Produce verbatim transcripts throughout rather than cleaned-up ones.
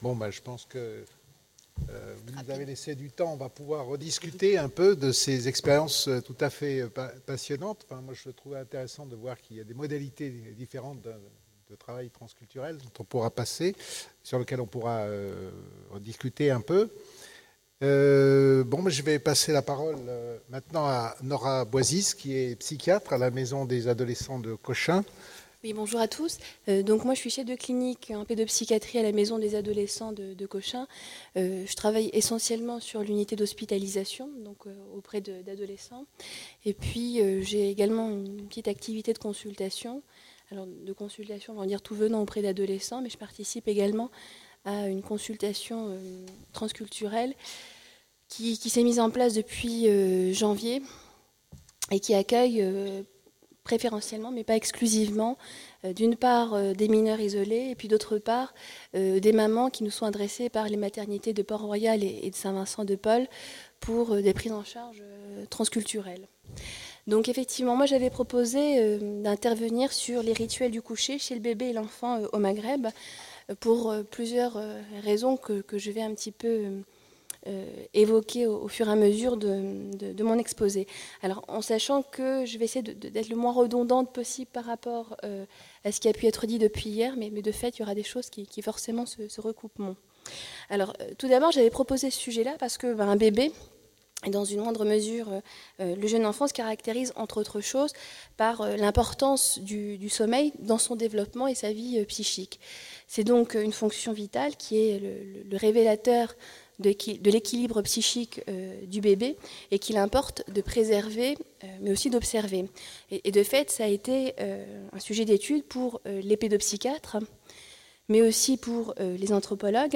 Bon, bah, je pense que euh, vous nous avez laissé du temps. On va pouvoir rediscuter un peu de ces expériences tout à fait pa- passionnantes. Enfin, moi, je trouvais intéressant de voir qu'il y a des modalités différentes de, de travail transculturel dont on pourra passer, sur lesquelles on pourra euh, rediscuter un peu. Euh, bon, je vais passer la parole euh, maintenant à Nora Boisis, qui est psychiatre à la Maison des adolescents de Cochin. Oui, bonjour à tous. Euh, donc moi, je suis chef de clinique en pédopsychiatrie à la Maison des adolescents de, de Cochin. Euh, je travaille essentiellement sur l'unité d'hospitalisation, donc euh, auprès de- d'adolescents. Et puis, euh, j'ai également une petite activité de consultation. Alors, de consultation, on va dire tout venant auprès d'adolescents, mais je participe également à une consultation euh, transculturelle qui, qui s'est mise en place depuis euh, janvier et qui accueille euh, préférentiellement, mais pas exclusivement, euh, d'une part euh, des mineurs isolés, et puis d'autre part euh, des mamans qui nous sont adressées par les maternités de Port-Royal et, et de Saint-Vincent-de-Paul pour euh, des prises en charge euh, transculturelles. Donc effectivement, moi j'avais proposé euh, d'intervenir sur les rituels du coucher chez le bébé et l'enfant euh, au Maghreb, euh, pour euh, plusieurs euh, raisons que, que je vais un petit peu euh, euh, évoquer au, au fur et à mesure de, de, de mon exposé. Alors, en sachant que je vais essayer de, de, d'être le moins redondante possible par rapport euh, à ce qui a pu être dit depuis hier, mais, mais de fait, il y aura des choses qui, qui forcément se, se recoupent. Alors, euh, tout d'abord, j'avais proposé ce sujet-là parce que ben, un bébé, et dans une moindre mesure, euh, le jeune enfant se caractérise, entre autres choses, par euh, l'importance du, du sommeil dans son développement et sa vie euh, psychique. C'est donc une fonction vitale qui est le, le révélateur de, de l'équilibre psychique euh, du bébé et qu'il importe de préserver, euh, mais aussi d'observer. Et, et de fait, ça a été euh, un sujet d'étude pour euh, les pédopsychiatres, mais aussi pour euh, les anthropologues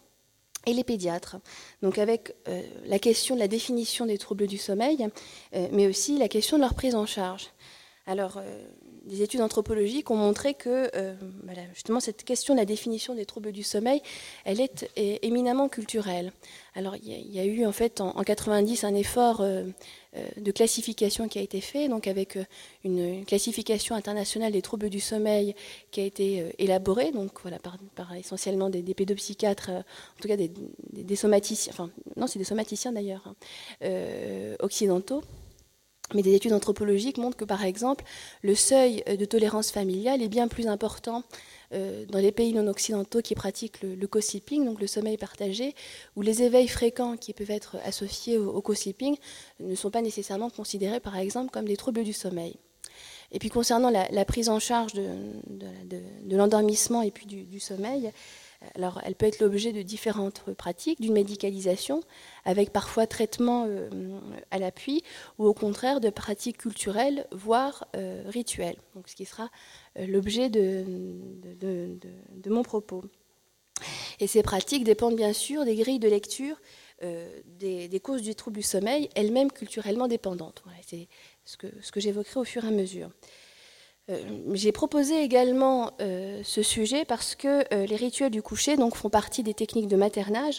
et les pédiatres. Donc avec euh, la question de la définition des troubles du sommeil, euh, mais aussi la question de leur prise en charge. Alors, euh, des études anthropologiques ont montré que euh, voilà, justement cette question de la définition des troubles du sommeil, elle est, est éminemment culturelle. Alors, il y, y a eu en fait en, en quatre-vingt-dix un effort euh, euh, de classification qui a été fait, donc avec euh, une, une classification internationale des troubles du sommeil qui a été euh, élaborée, donc voilà par, par essentiellement des, des pédopsychiatres, euh, en tout cas des, des, des somaticiens, enfin non, c'est des somaticiens d'ailleurs, hein, euh, occidentaux. Mais des études anthropologiques montrent que, par exemple, le seuil de tolérance familiale est bien plus important euh, dans les pays non occidentaux qui pratiquent le, le co-sleeping, donc le sommeil partagé, où les éveils fréquents qui peuvent être associés au, au co-sleeping ne sont pas nécessairement considérés, par exemple, comme des troubles du sommeil. Et puis, concernant la, la prise en charge de, de, de, de l'endormissement et puis du, du sommeil, alors, elle peut être l'objet de différentes pratiques, d'une médicalisation, avec parfois traitement euh, à l'appui, ou au contraire de pratiques culturelles, voire euh, rituelles, donc ce qui sera euh, l'objet de, de, de, de, de mon propos. Et ces pratiques dépendent bien sûr des grilles de lecture euh, des, des causes du trouble du sommeil, elles-mêmes culturellement dépendantes. Voilà, c'est ce que, ce que j'évoquerai au fur et à mesure. Euh, j'ai proposé également euh, ce sujet parce que euh, les rituels du coucher donc, font partie des techniques de maternage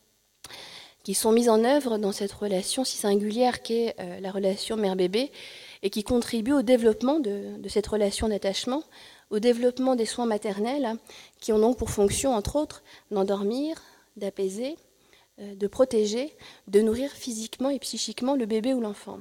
qui sont mises en œuvre dans cette relation si singulière qu'est euh, la relation mère-bébé et qui contribuent au développement de, de cette relation d'attachement, au développement des soins maternels qui ont donc pour fonction, entre autres, d'endormir, d'apaiser, euh, de protéger, de nourrir physiquement et psychiquement le bébé ou l'enfant.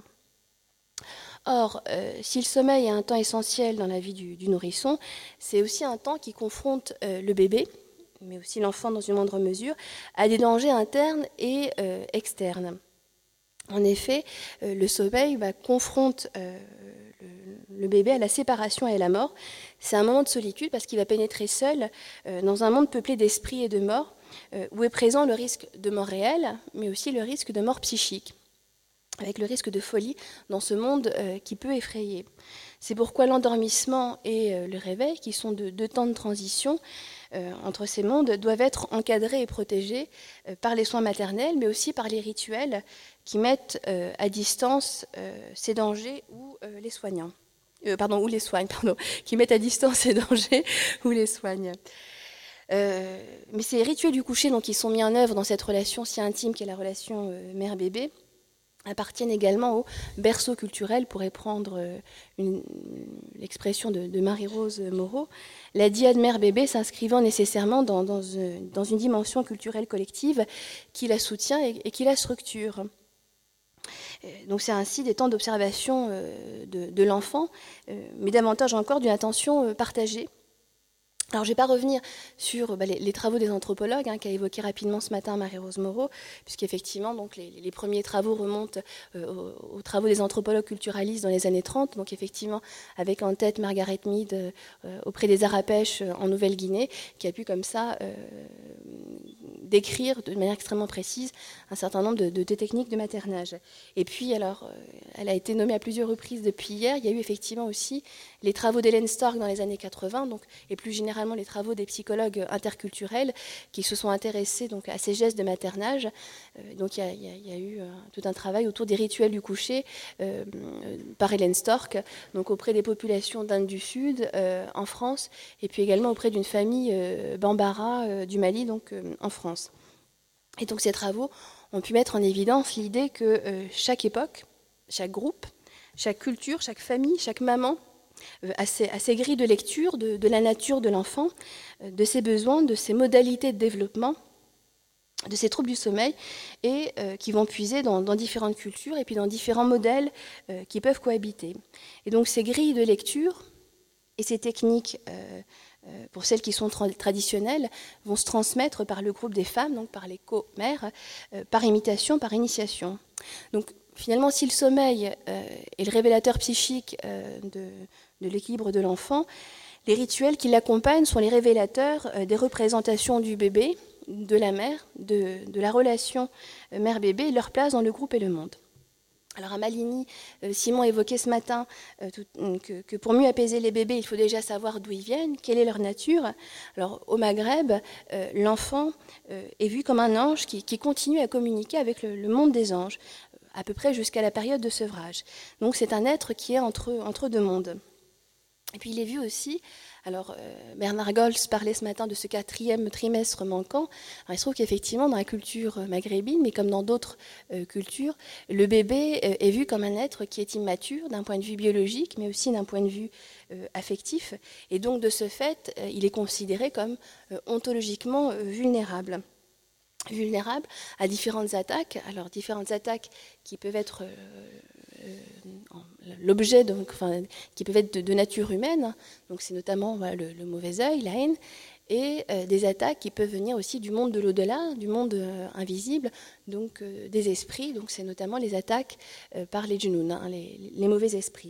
Or, euh, si le sommeil est un temps essentiel dans la vie du, du nourrisson, c'est aussi un temps qui confronte euh, le bébé, mais aussi l'enfant dans une moindre mesure, à des dangers internes et euh, externes. En effet, euh, le sommeil bah, confronte euh, le, le bébé à la séparation et à la mort. C'est un moment de solitude parce qu'il va pénétrer seul euh, dans un monde peuplé d'esprit et de mort, euh, où est présent le risque de mort réelle, mais aussi le risque de mort psychique, avec le risque de folie dans ce monde euh, qui peut effrayer. C'est pourquoi l'endormissement et euh, le réveil, qui sont deux de temps de transition euh, entre ces mondes, doivent être encadrés et protégés euh, par les soins maternels, mais aussi par les rituels qui mettent euh, à distance euh, ces dangers ou euh, les soignants. Euh, pardon, ou les soignent, pardon, qui mettent à distance ces dangers ou les soignent. Euh, mais ces rituels du coucher, donc, qui sont mis en œuvre dans cette relation si intime qu'est la relation euh, mère-bébé, appartiennent également au berceau culturel, pourrait prendre l'expression de, de Marie-Rose Moreau, la dyade mère-bébé s'inscrivant nécessairement dans, dans, dans une dimension culturelle collective qui la soutient et, et qui la structure. Donc c'est ainsi des temps d'observation de, de l'enfant, mais davantage encore d'une attention partagée. Alors, je ne vais pas revenir sur bah, les, les travaux des anthropologues hein, qu'a évoqué rapidement ce matin Marie-Rose Moreau, puisqu'effectivement, donc, les, les premiers travaux remontent euh, aux, aux travaux des anthropologues culturalistes dans les années trente, donc effectivement, avec en tête Margaret Mead euh, auprès des Arapèches euh, en Nouvelle-Guinée, qui a pu comme ça euh, décrire de manière extrêmement précise un certain nombre de, de, de techniques de maternage. Et puis, alors, euh, elle a été nommée à plusieurs reprises depuis hier, il y a eu effectivement aussi les travaux d'Hélène Stork dans les années quatre-vingts, donc, et plus généralement les travaux des psychologues interculturels qui se sont intéressés donc, à ces gestes de maternage. Euh, donc il y a, y a, y a eu euh, tout un travail autour des rituels du coucher euh, par Hélène Stork, donc auprès des populations d'Inde du Sud, euh, en France, et puis également auprès d'une famille euh, Bambara euh, du Mali, donc euh, en France. Et donc ces travaux ont pu mettre en évidence l'idée que euh, chaque époque, chaque groupe, chaque culture, chaque famille, chaque maman, À ces, à ces grilles de lecture de, de la nature de l'enfant, de ses besoins, de ses modalités de développement, de ses troubles du sommeil, et euh, qui vont puiser dans, dans différentes cultures et puis dans différents modèles euh, qui peuvent cohabiter. Et donc ces grilles de lecture et ces techniques, euh, euh, pour celles qui sont tra traditionnelles, vont se transmettre par le groupe des femmes, donc par les co-mères, euh, par imitation, par initiation. Donc finalement, si le sommeil euh, est le révélateur psychique euh, de de l'équilibre de l'enfant, les rituels qui l'accompagnent sont les révélateurs des représentations du bébé, de la mère, de, de la relation mère-bébé et leur place dans le groupe et le monde. Alors à Maligny, Simon évoquait ce matin que, que pour mieux apaiser les bébés, il faut déjà savoir d'où ils viennent, quelle est leur nature. Alors au Maghreb, l'enfant est vu comme un ange qui, qui continue à communiquer avec le, le monde des anges, à peu près jusqu'à la période de sevrage. Donc c'est un être qui est entre, entre deux mondes. Et puis il est vu aussi, alors euh, Bernard Gols parlait ce matin de ce quatrième trimestre manquant. Alors, il se trouve qu'effectivement dans la culture maghrébine, mais comme dans d'autres euh, cultures, le bébé euh, est vu comme un être qui est immature d'un point de vue biologique, mais aussi d'un point de vue euh, affectif. Et donc de ce fait, euh, il est considéré comme euh, ontologiquement euh, vulnérable. Vulnérable à différentes attaques. Alors différentes attaques qui peuvent être... Euh, l'objet, donc, enfin, qui peuvent être de, de nature humaine, donc c'est notamment voilà, le, le mauvais œil, la haine, et euh, des attaques qui peuvent venir aussi du monde de l'au-delà, du monde euh, invisible, donc euh, des esprits, donc c'est notamment les attaques euh, par les djinnoun, hein, les, les mauvais esprits.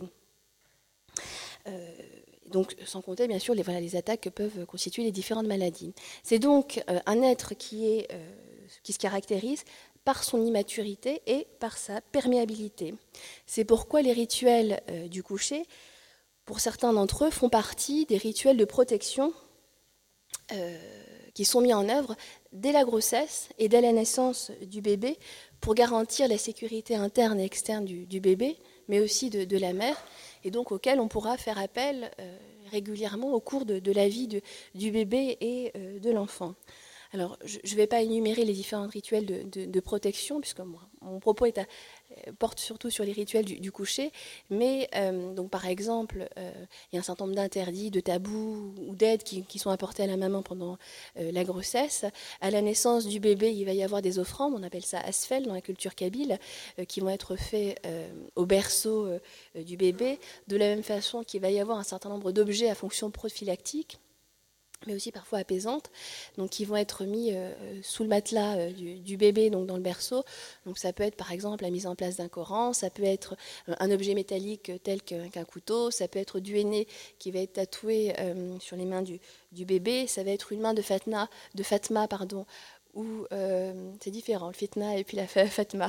Euh, donc sans compter bien sûr les, voilà, les attaques que peuvent constituer les différentes maladies. C'est donc euh, un être qui, est, euh, qui se caractérise par son immaturité et par sa perméabilité. C'est pourquoi les rituels euh, du coucher, pour certains d'entre eux, font partie des rituels de protection euh, qui sont mis en œuvre dès la grossesse et dès la naissance du bébé pour garantir la sécurité interne et externe du, du bébé, mais aussi de, de la mère, et donc auxquels on pourra faire appel euh, régulièrement au cours de, de la vie de, du bébé et euh, de l'enfant. Alors, je ne vais pas énumérer les différents rituels de, de, de protection, puisque moi, mon propos est à, porte surtout sur les rituels du, du coucher, mais euh, donc, par exemple, euh, il y a un certain nombre d'interdits, de tabous ou d'aides qui, qui sont apportés à la maman pendant euh, la grossesse. À la naissance du bébé, il va y avoir des offrandes, on appelle ça asfel dans la culture kabyle, euh, qui vont être faits euh, au berceau euh, du bébé, de la même façon qu'il va y avoir un certain nombre d'objets à fonction prophylactique, mais aussi parfois apaisantes, donc qui vont être mis euh, sous le matelas euh, du, du bébé, donc dans le berceau. Donc ça peut être par exemple la mise en place d'un Coran, ça peut être euh, un objet métallique tel qu'un qu'un couteau, ça peut être du henné qui va être tatoué euh, sur les mains du, du bébé, ça va être une main de Fatma, de Fatma pardon, ou euh, c'est différent, le fitna et puis la Fatma.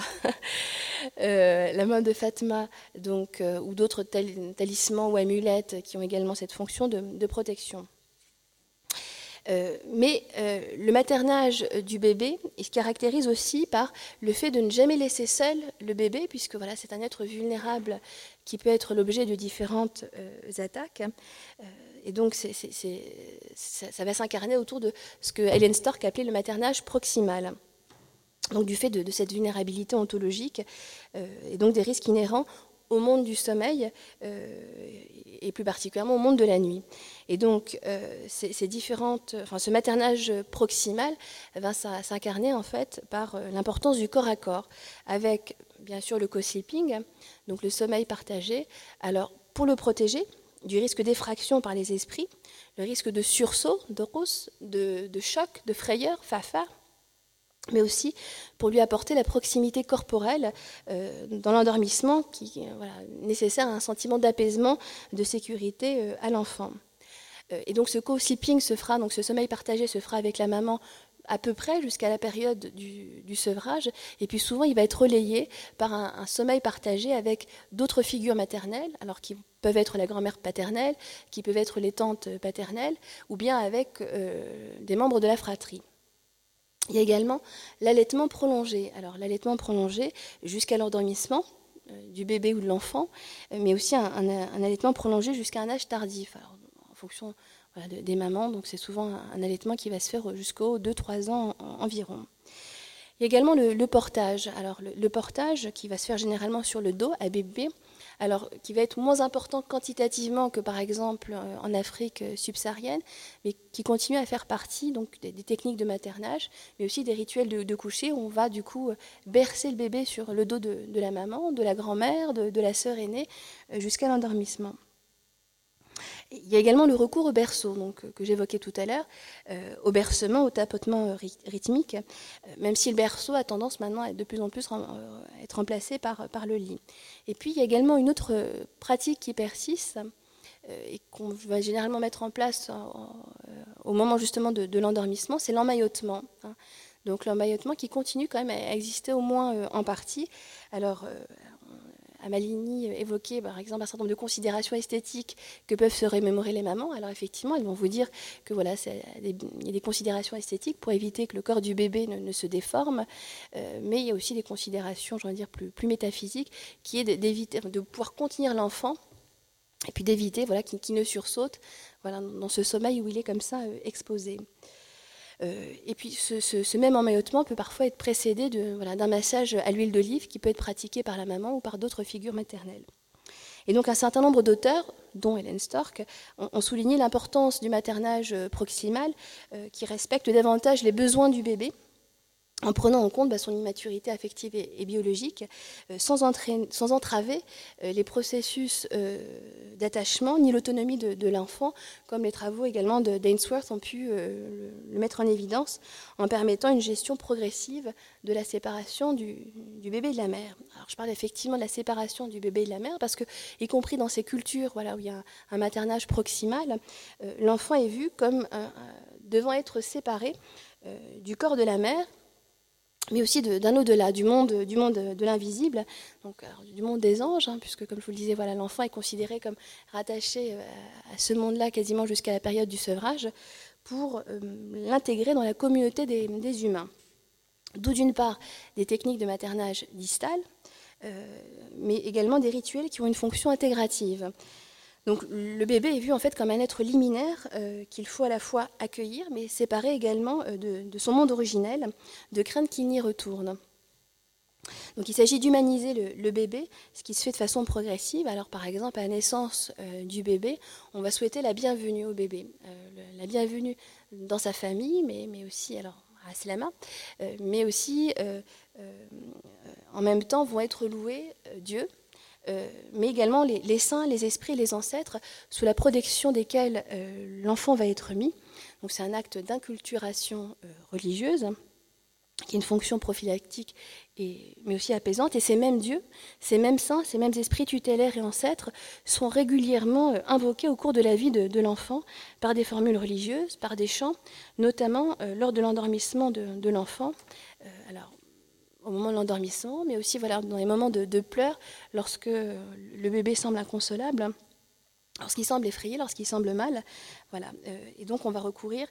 euh, la main de Fatma, donc, euh, ou d'autres tal talismans ou amulettes qui ont également cette fonction de, de protection. Euh, mais euh, le maternage du bébé, il se caractérise aussi par le fait de ne jamais laisser seul le bébé, puisque voilà, c'est un être vulnérable qui peut être l'objet de différentes euh, attaques. Euh, et donc, c'est, c'est, c'est, ça, ça va s'incarner autour de ce que Hélène Stork appelait le maternage proximal. donc du fait de, de cette vulnérabilité ontologique euh, et donc des risques inhérents au monde du sommeil euh, et plus particulièrement au monde de la nuit. Et donc, euh, ces, ces différentes, enfin, ce maternage proximal va s'incarner en fait par euh, l'importance du corps à corps, avec bien sûr le co-sleeping, donc le sommeil partagé. Alors, pour le protéger du risque d'effraction par les esprits, le risque de sursaut, de rousse, de, de choc, de frayeur, fafa, mais aussi pour lui apporter la proximité corporelle euh, dans l'endormissement qui est voilà, nécessaire à un sentiment d'apaisement, de sécurité euh, à l'enfant. Euh, et donc ce co-sleeping se fera, donc ce sommeil partagé se fera avec la maman à peu près jusqu'à la période du, du sevrage, et puis souvent il va être relayé par un, un sommeil partagé avec d'autres figures maternelles, alors qui peuvent être la grand-mère paternelle, qui peuvent être les tantes paternelles, ou bien avec euh, des membres de la fratrie. Il y a également l'allaitement prolongé. Alors l'allaitement prolongé jusqu'à l'endormissement euh, du bébé ou de l'enfant, euh, mais aussi un, un, un allaitement prolongé jusqu'à un âge tardif. Alors, en fonction voilà, de, des mamans, donc c'est souvent un, un allaitement qui va se faire jusqu'aux deux trois ans en, en, environ. Il y a également le, le portage. Alors le, le portage qui va se faire généralement sur le dos à bébé, alors qui va être moins important quantitativement que par exemple en Afrique subsaharienne, mais qui continue à faire partie donc des, des techniques de maternage, mais aussi des rituels de, de coucher où on va du coup bercer le bébé sur le dos de, de la maman, de la grand-mère, de, de la sœur aînée, jusqu'à l'endormissement. Il y a également le recours au berceau, donc, que j'évoquais tout à l'heure, euh, au bercement, au tapotement rythmique, euh, même si le berceau a tendance maintenant à de plus en plus rem, euh, être remplacé par, par le lit. Et puis il y a également une autre pratique qui persiste euh, et qu'on va généralement mettre en place en, euh, au moment justement de, de l'endormissement, c'est l'emmaillotement. Hein. Donc l'emmaillotement qui continue quand même à exister au moins euh, en partie. Alors euh, Amaligny évoquait par exemple un certain nombre de considérations esthétiques que peuvent se remémorer les mamans. Alors effectivement, elles vont vous dire que voilà, il y a des considérations esthétiques pour éviter que le corps du bébé ne, ne se déforme, euh, mais il y a aussi des considérations, je veux dire, plus, plus métaphysiques, qui est d'éviter, de pouvoir contenir l'enfant et puis d'éviter voilà, qu'il, qu'il ne sursaute voilà, dans ce sommeil où il est comme ça euh, exposé. Euh, et puis ce, ce, ce même emmaillotement peut parfois être précédé de, voilà, d'un massage à l'huile d'olive qui peut être pratiqué par la maman ou par d'autres figures maternelles. Et donc un certain nombre d'auteurs, dont Hélène Storck, ont, ont souligné l'importance du maternage proximal euh, qui respecte davantage les besoins du bébé en prenant en compte bah, son immaturité affective et, et biologique, euh, sans, entraîner, sans entraver euh, les processus euh, d'attachement ni l'autonomie de, de l'enfant, comme les travaux également de d'Ainsworth ont pu euh, le, le mettre en évidence, en permettant une gestion progressive de la séparation du, du bébé et de la mère. Alors je parle effectivement de la séparation du bébé et de la mère, parce que, y compris dans ces cultures voilà, où il y a un, un maternage proximal, euh, l'enfant est vu comme un, un, devant être séparé euh, du corps de la mère, mais aussi de, d'un au-delà, du monde, du monde de l'invisible, donc alors, du monde des anges, hein, puisque comme je vous le disais, voilà, l'enfant est considéré comme rattaché à, à ce monde-là quasiment jusqu'à la période du sevrage, pour euh, l'intégrer dans la communauté des, des humains. D'où d'une part des techniques de maternage distal, euh, mais également des rituels qui ont une fonction intégrative. Donc le bébé est vu en fait comme un être liminaire euh, qu'il faut à la fois accueillir, mais séparer également euh, de, de son monde originel, de crainte qu'il n'y retourne. Donc il s'agit d'humaniser le, le bébé, ce qui se fait de façon progressive. Alors par exemple, à la naissance euh, du bébé, on va souhaiter la bienvenue au bébé, euh, le, la bienvenue dans sa famille, mais, mais aussi, alors à Slama, euh, mais aussi euh, euh, en même temps vont être loués euh, Dieu, Euh, mais également les, les saints, les esprits, les ancêtres, sous la protection desquels euh, l'enfant va être mis. Donc c'est un acte d'inculturation euh, religieuse, qui a une fonction prophylactique, et, mais aussi apaisante. Et ces mêmes dieux, ces mêmes saints, ces mêmes esprits tutélaires et ancêtres sont régulièrement euh, invoqués au cours de la vie de, de l'enfant par des formules religieuses, par des chants, notamment euh, lors de l'endormissement de, de l'enfant. Euh, alors, au moment de l'endormissement, mais aussi voilà, dans les moments de, de pleurs, lorsque le bébé semble inconsolable, lorsqu'il semble effrayé, lorsqu'il semble mal. Voilà. Et donc on va recourir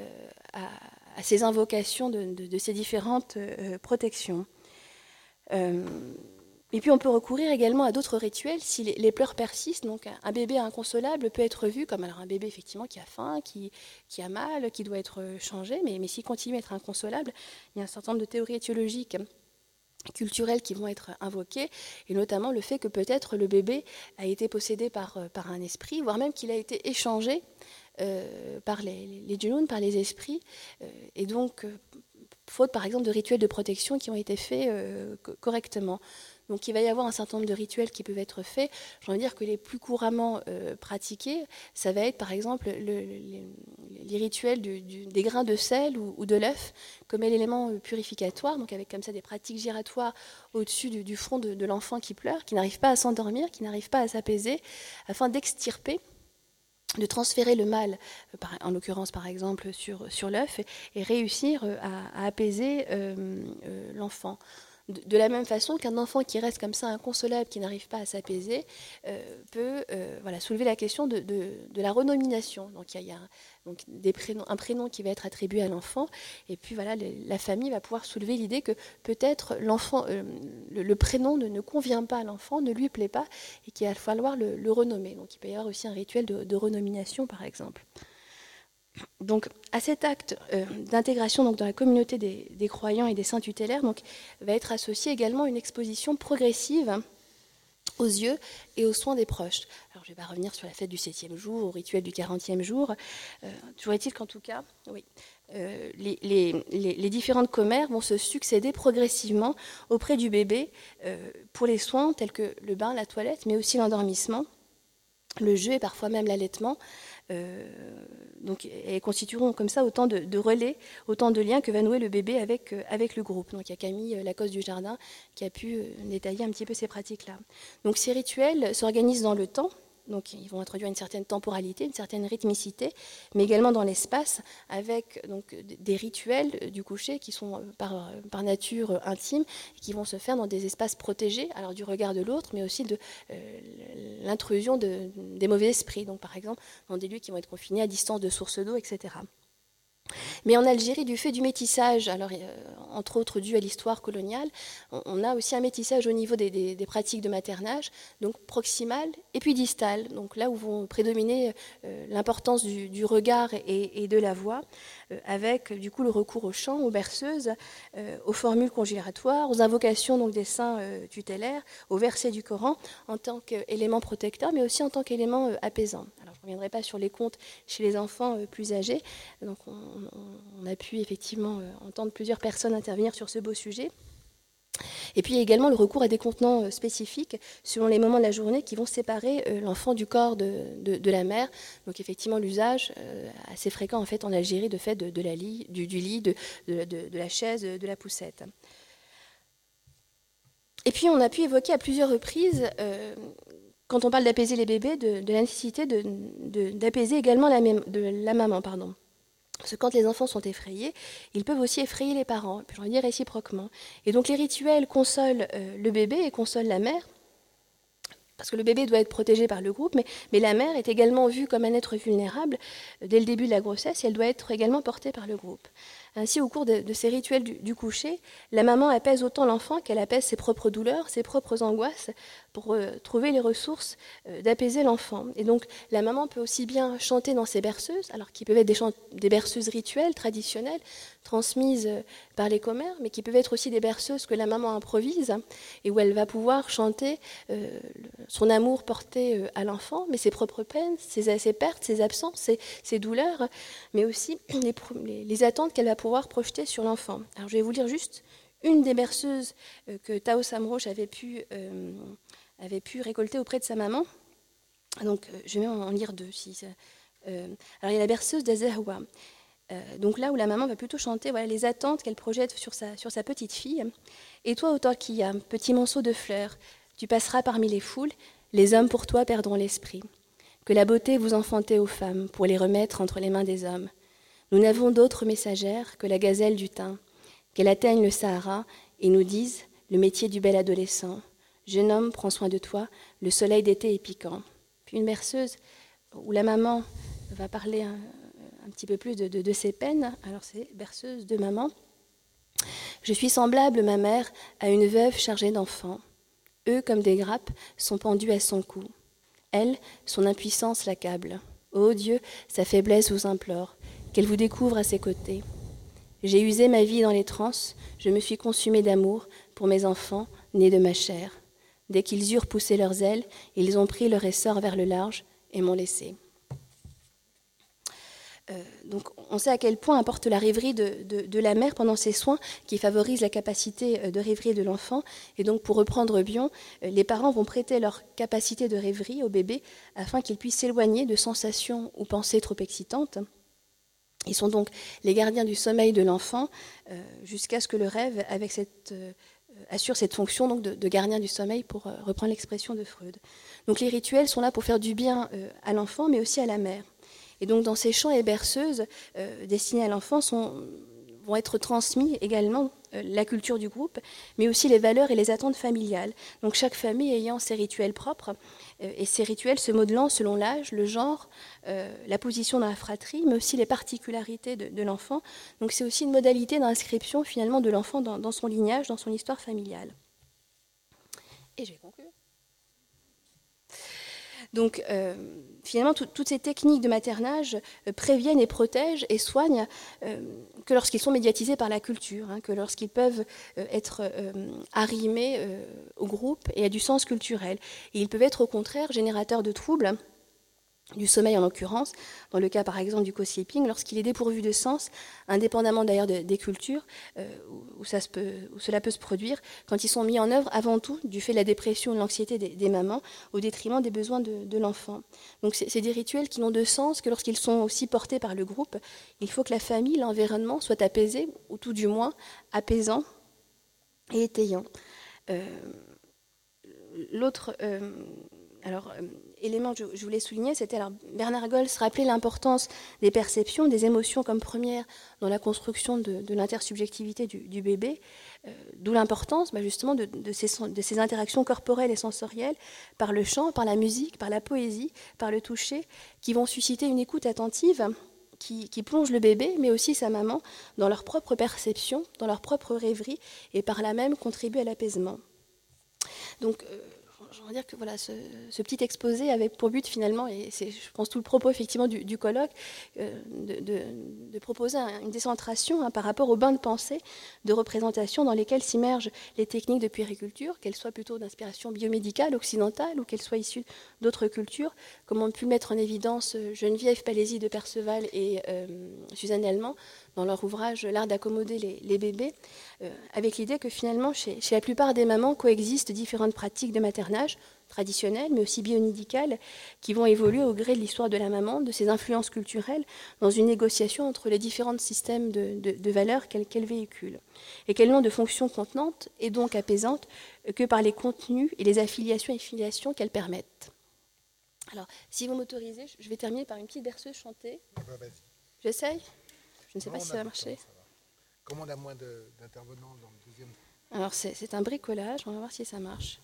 à, à ces invocations de, de, de ces différentes protections. Euh, Et puis on peut recourir également à d'autres rituels si les, les pleurs persistent. Donc un bébé inconsolable peut être vu comme alors un bébé effectivement qui a faim, qui, qui a mal, qui doit être changé, mais, mais s'il continue à être inconsolable, il y a un certain nombre de théories étiologiques culturelles qui vont être invoquées, et notamment le fait que peut-être le bébé a été possédé par, par un esprit, voire même qu'il a été échangé euh, par les, les djinns, par les esprits, euh, et donc euh, faute par exemple de rituels de protection qui ont été faits euh, correctement. Donc il va y avoir un certain nombre de rituels qui peuvent être faits. J'ai envie de dire que les plus couramment euh, pratiqués, ça va être par exemple le, les, les rituels du, du, des grains de sel ou, ou de l'œuf comme élément purificatoire, donc avec comme ça des pratiques giratoires au-dessus du, du front de, de l'enfant qui pleure, qui n'arrive pas à s'endormir, qui n'arrive pas à s'apaiser, afin d'extirper, de transférer le mal, en l'occurrence par exemple sur, sur l'œuf, et, et réussir à, à apaiser euh, euh, l'enfant. De la même façon qu'un enfant qui reste comme ça inconsolable, qui n'arrive pas à s'apaiser, euh, peut euh, voilà, soulever la question de, de, de la renomination. Donc il y a, il y a donc des prénoms, un prénom qui va être attribué à l'enfant, et puis voilà, le, la famille va pouvoir soulever l'idée que peut-être l'enfant, euh, le, le prénom ne, ne convient pas à l'enfant, ne lui plaît pas, et qu'il va falloir le, le renommer. Donc il peut y avoir aussi un rituel de, de renomination, par exemple. Donc, à cet acte euh, d'intégration donc, dans la communauté des, des croyants et des saints tutélaires, donc, va être associée également une exposition progressive aux yeux et aux soins des proches. Alors, je ne vais pas revenir sur la fête du septième jour, au rituel du quarantième jour. Euh, toujours est-il qu'en tout cas, oui, euh, les, les, les, les différentes commères vont se succéder progressivement auprès du bébé euh, pour les soins tels que le bain, la toilette, mais aussi l'endormissement, le jeu et parfois même l'allaitement. Euh, donc, elles constitueront comme ça autant de, de relais, autant de liens que va nouer le bébé avec, euh, avec le groupe. Donc il y a Camille euh, Lacoste du Jardin qui a pu euh, détailler un petit peu ces pratiques-là. Donc ces rituels s'organisent dans le temps. Donc ils vont introduire une certaine temporalité, une certaine rythmicité, mais également dans l'espace, avec donc, des rituels du coucher qui sont par, par nature intimes, et qui vont se faire dans des espaces protégés, alors du regard de l'autre, mais aussi de euh, l'intrusion de, des mauvais esprits, donc par exemple dans des lieux qui vont être confinés à distance de sources d'eau, et cetera. Mais en Algérie, du fait du métissage, alors, euh, entre autres dû à l'histoire coloniale, on, on a aussi un métissage au niveau des, des, des pratiques de maternage, donc proximal et puis distal, donc là où vont prédominer euh, l'importance du, du regard et, et de la voix, euh, avec du coup le recours aux chants, aux berceuses, euh, aux formules conjuratoires, aux invocations donc, des saints euh, tutélaires, aux versets du Coran, en tant qu'élément protecteur, mais aussi en tant qu'élément euh, apaisant. Alors, je ne reviendrai pas sur les contes chez les enfants euh, plus âgés, donc on, on a pu effectivement entendre plusieurs personnes intervenir sur ce beau sujet. Et puis également le recours à des contenants spécifiques selon les moments de la journée qui vont séparer l'enfant du corps de, de, de la mère. Donc effectivement l'usage assez fréquent en fait en Algérie de fait de, de la lit, du, du lit, de, de, de la chaise, de la poussette. Et puis on a pu évoquer à plusieurs reprises, euh, quand on parle d'apaiser les bébés, de, de la nécessité de, de, d'apaiser également la, de la maman, pardon. Parce que quand les enfants sont effrayés, ils peuvent aussi effrayer les parents, puis j'en dire réciproquement. Et donc les rituels consolent euh, le bébé et consolent la mère, parce que le bébé doit être protégé par le groupe, mais, mais la mère est également vue comme un être vulnérable euh, dès le début de la grossesse, et elle doit être également portée par le groupe. Ainsi, au cours de, de ces rituels du, du coucher, la maman apaise autant l'enfant qu'elle apaise ses propres douleurs, ses propres angoisses, pour euh, trouver les ressources euh, d'apaiser l'enfant. Et donc, la maman peut aussi bien chanter dans ses berceuses, alors qui peuvent être des, chant- des berceuses rituelles, traditionnelles, transmises euh, par les commères, mais qui peuvent être aussi des berceuses que la maman improvise, et où elle va pouvoir chanter euh, son amour porté euh, à l'enfant, mais ses propres peines, ses, ses pertes, ses absences, ses, ses douleurs, mais aussi les, les, les attentes qu'elle va pouvoir projeter sur l'enfant. Alors, je vais vous lire juste une des berceuses euh, que Tao Samroch avait pu... Euh, avait pu récolter auprès de sa maman. Donc, euh, je vais en lire deux. Si ça, euh, alors, il y a la berceuse d'Azahwa. Euh, donc là où la maman va plutôt chanter voilà, les attentes qu'elle projette sur sa, sur sa petite fille. Et toi, autant qu'il y a un petit monceau de fleurs, tu passeras parmi les foules, les hommes pour toi perdront l'esprit. Que la beauté vous enfantez aux femmes pour les remettre entre les mains des hommes. Nous n'avons d'autre messagère que la gazelle du thym, qu'elle atteigne le Sahara et nous dise le métier du bel adolescent. Jeune homme, prends soin de toi, le soleil d'été est piquant. Puis une berceuse où la maman va parler un, un petit peu plus de, de, de ses peines. Alors c'est berceuse de maman. Je suis semblable, ma mère, à une veuve chargée d'enfants. Eux, comme des grappes, sont pendus à son cou. Elle, son impuissance l'accable. Ô Dieu, sa faiblesse vous implore, qu'elle vous découvre à ses côtés. J'ai usé ma vie dans les transes, je me suis consumée d'amour pour mes enfants, nés de ma chair. Dès qu'ils eurent poussé leurs ailes, ils ont pris leur essor vers le large et m'ont laissé. Euh, donc on sait à quel point importe la rêverie de, de, de la mère pendant ses soins, qui favorise la capacité de rêverie de l'enfant. Et donc pour reprendre Bion, les parents vont prêter leur capacité de rêverie au bébé afin qu'il puisse s'éloigner de sensations ou pensées trop excitantes. Ils sont donc les gardiens du sommeil de l'enfant euh, jusqu'à ce que le rêve avec cette, euh, assure cette fonction donc, de, de gardien du sommeil, pour euh, reprendre l'expression de Freud. Donc les rituels sont là pour faire du bien euh, à l'enfant, mais aussi à la mère. Et donc dans ces chants et berceuses euh, destinés à l'enfant sont, vont être transmis également euh, la culture du groupe, mais aussi les valeurs et les attentes familiales. Donc chaque famille ayant ses rituels propres, euh, et ces rituels se modelant selon l'âge, le genre, euh, la position dans la fratrie, mais aussi les particularités de, de l'enfant. Donc c'est aussi une modalité d'inscription finalement de l'enfant dans, dans son lignage, dans son histoire familiale. Et je vais conclure. Donc, euh, finalement, tout, toutes ces techniques de maternage euh, préviennent et protègent et soignent euh, que lorsqu'ils sont médiatisés par la culture, hein, que lorsqu'ils peuvent euh, être euh, arrimés euh, au groupe et à du sens culturel. Et ils peuvent être, au contraire, générateurs de troubles, du sommeil en l'occurrence, dans le cas par exemple du co-sleeping, lorsqu'il est dépourvu de sens, indépendamment d'ailleurs de, des cultures euh, où, ça se peut, où cela peut se produire, quand ils sont mis en œuvre avant tout du fait de la dépression ou de l'anxiété des, des mamans, au détriment des besoins de, de l'enfant. Donc c'est, c'est des rituels qui n'ont de sens que lorsqu'ils sont aussi portés par le groupe. Il faut que la famille, l'environnement soit apaisé, ou tout du moins apaisant et étayant. Euh, l'autre... Euh, Alors, euh, élément que je, je voulais souligner, c'était, alors, Bernard Gols rappelait l'importance des perceptions, des émotions comme première dans la construction de, de l'intersubjectivité du, du bébé, euh, d'où l'importance bah, justement de, de, ces, de ces interactions corporelles et sensorielles par le chant, par la musique, par la poésie, par le toucher, qui vont susciter une écoute attentive qui, qui plonge le bébé, mais aussi sa maman, dans leur propre perception, dans leur propre rêverie, et par là même contribuer à l'apaisement. Donc, euh, je veux dire que voilà, ce, ce petit exposé avait pour but finalement, et c'est je pense tout le propos effectivement du, du colloque, euh, de, de, de proposer un, une décentration hein, par rapport aux bains de pensée, de représentation dans lesquels s'immergent les techniques de puériculture, qu'elles soient plutôt d'inspiration biomédicale, occidentale, ou qu'elles soient issues d'autres cultures, comme ont pu mettre en évidence Geneviève Palaisie de Perceval et euh, Suzanne Allemand dans leur ouvrage L'art d'accommoder les, les bébés, euh, avec l'idée que finalement, chez, chez la plupart des mamans, coexistent différentes pratiques de maternage, traditionnelles, mais aussi biomédicales, qui vont évoluer au gré de l'histoire de la maman, de ses influences culturelles, dans une négociation entre les différents systèmes de, de, de valeurs qu'elle, qu'elle véhicule, et qu'elles n'ont de fonction contenante, et donc apaisante, que par les contenus et les affiliations et filiations qu'elles permettent. Alors, si vous m'autorisez, je vais terminer par une petite berceuse chantée. J'essaye ? Je ne sais non, pas si ça va marcher. Ça va. Comme on a moins de, d'intervenants dans le deuxième. Alors c'est, c'est un bricolage, on va voir si ça marche.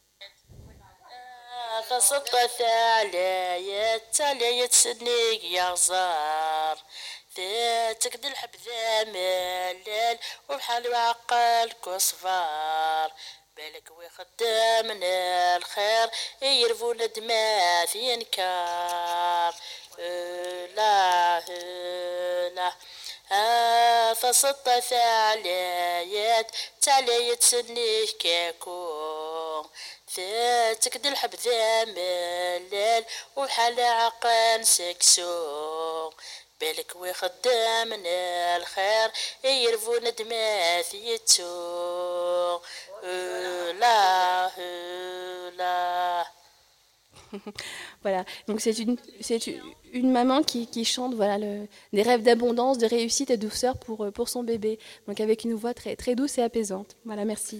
بالك ويخدمنا الخير يرفون دماء في انكار لا لا فصدت فعليات تعليت سنيه كاكو تكد الحب ذا ملال وحال عقان سكسو بالك ويخدمنا الخير يرفون دماء في يتو لا لا. Voilà, donc c'est une, c'est une maman qui, qui chante voilà, le, des rêves d'abondance, de réussite et de douceur pour, pour son bébé, donc avec une voix très, très douce et apaisante. Voilà, merci.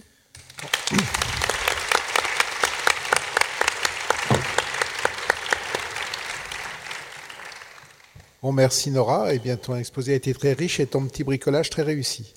Bon, merci Nora, et bien ton exposé a été très riche et ton petit bricolage très réussi.